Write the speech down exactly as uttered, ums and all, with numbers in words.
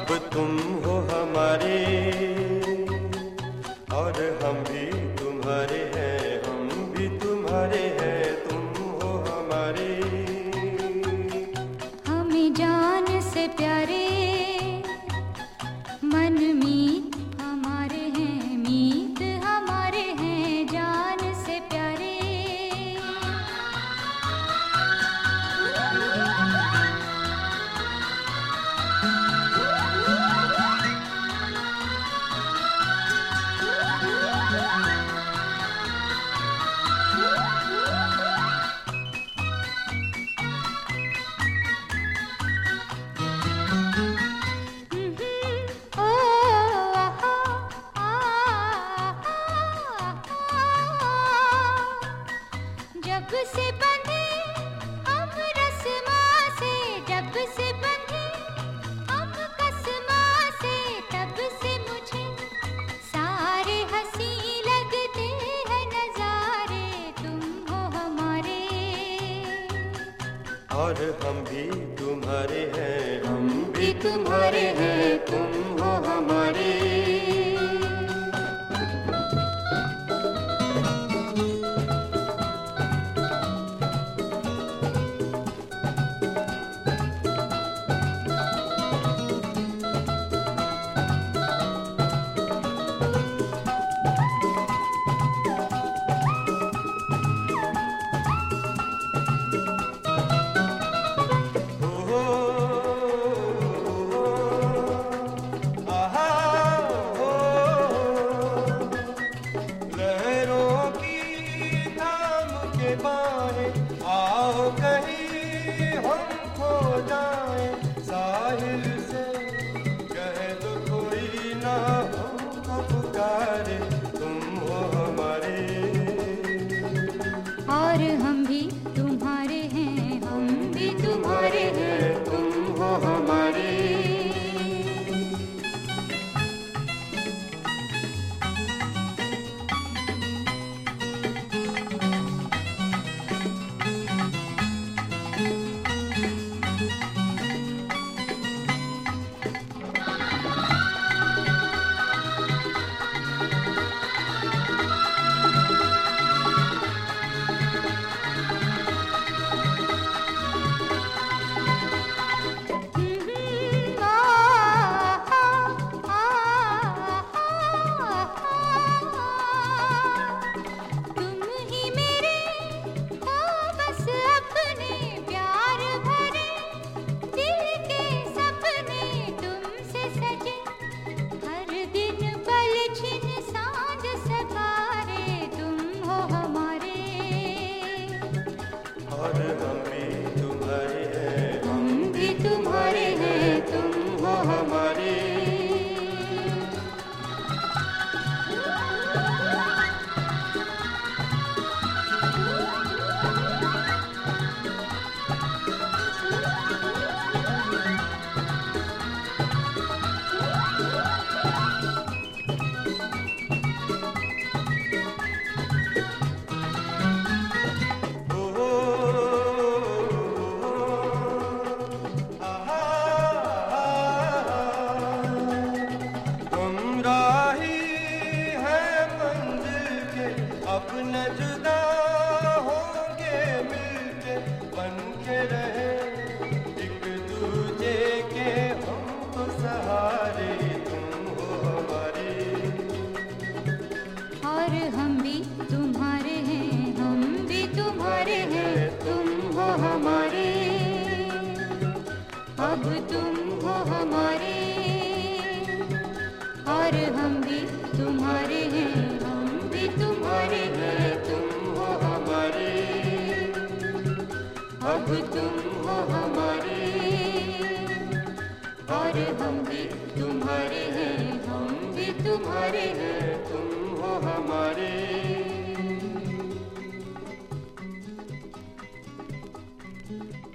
अब तुम हो हमारे और हम भी तुम्हारे हैं, हम भी तुम्हारे हैं, तुम हो हमारे। हमें जान से प्यारे मन मीत हमारे हैं, मीत हमारे हैं जान से प्यारे। जब से बंधे हम रस्मा से, जब से बंधे हम कसमा से, तब से मुझे सारे हंसी लगते हैं नजारे, तुम हो हमारे और हम भी तुम्हारे हैं, हम भी तुम्हारे हैं, तुम हो हमारे। आओ कहीं हम खो जाएं साहिल से, कह दो कोई ना हमको पुकारे, तुम हो हमारे और हम भी तुम्हारे हैं, हम भी तुम्हारे हैं, तुम हो हमारे। और हम भी तुम्हारे हैं, हम भी तुम्हारे हैं, तुम हो हमारे। अब न जुदा होंगे मिलके, बन के रहे एक दूजे के हमको सहारे, तुम हो हमारे और हम भी तुम्हारे हैं, हम भी तुम्हारे हैं, तुम हो हमारे। अब तुम हो हमारे और हम भी तुम्हारे हैं, हम भी तुम्हारे हैं, तुम हो हमारे। अब तुम हो हमारे और हम भी तुम्हारे हैं, हम भी तुम्हारे हैं, तुम हो हमारे। Thank you.